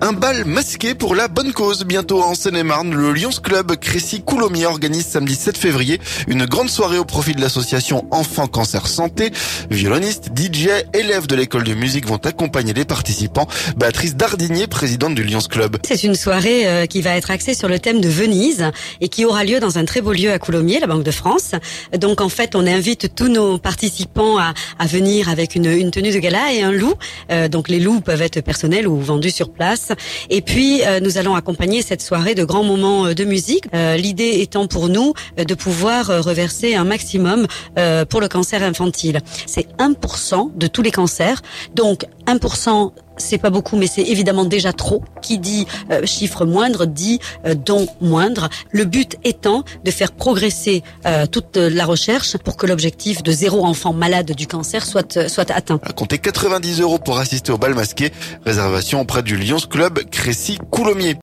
Un bal masqué pour la bonne cause. Bientôt en Seine-et-Marne, le Lions Club Crécy-Coulommiers organise samedi 7 février une grande soirée au profit de l'association Enfants Cancer Santé. Violonistes, DJ, élèves de l'école de musique vont accompagner les participants. Béatrice Dardigné, présidente du Lions Club. C'est une soirée qui va être axée sur le thème de Venise et qui aura lieu dans un très beau lieu à Coulommiers, la Banque de France. Donc en fait, on invite tous nos participants à venir avec une tenue de gala et un loup. Donc les loups peuvent être personnels ou vendus sur place. Et puis, nous allons accompagner cette soirée de grands moments de musique. L'idée étant pour nous de pouvoir reverser un maximum pour le cancer infantile. C'est 1% de tous les cancers. Donc, 1%, c'est pas beaucoup, mais c'est évidemment déjà trop. Qui dit chiffre moindre dit don moindre. Le but étant de faire progresser toute la recherche pour que l'objectif de 0 enfant malade du cancer soit atteint. À compter 90 € pour assister au bal masqué. Réservation auprès du Lions Club Crécy-Coulommiers.